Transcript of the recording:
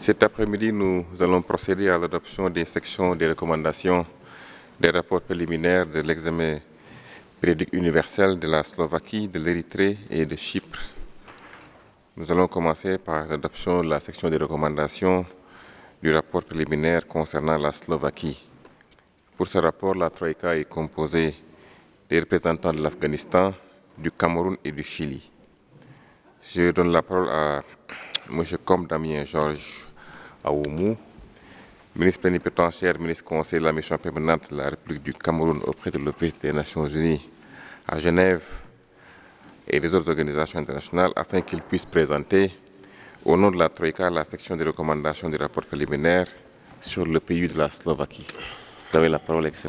Cet après-midi, nous allons procéder à l'adoption des sections des recommandations des rapports préliminaires de l'examen périodique universel de la Slovaquie, de l'Érythrée et de Chypre. Nous allons commencer par l'adoption de la section des recommandations du rapport préliminaire concernant la Slovaquie. Pour ce rapport, la Troïka est composée des représentants de l'Afghanistan, du Cameroun et du Chili. Je donne la parole à M. Com Damien Georges Aoumou, ministre plénipotentiaire, ministre conseiller de la mission permanente de la République du Cameroun auprès de l'Office des Nations Unies à Genève et des autres organisations internationales, afin qu'il puisse présenter, au nom de la Troïka, la section des recommandations du rapport préliminaire sur le pays de la Slovaquie. Vous avez la parole, Excellence.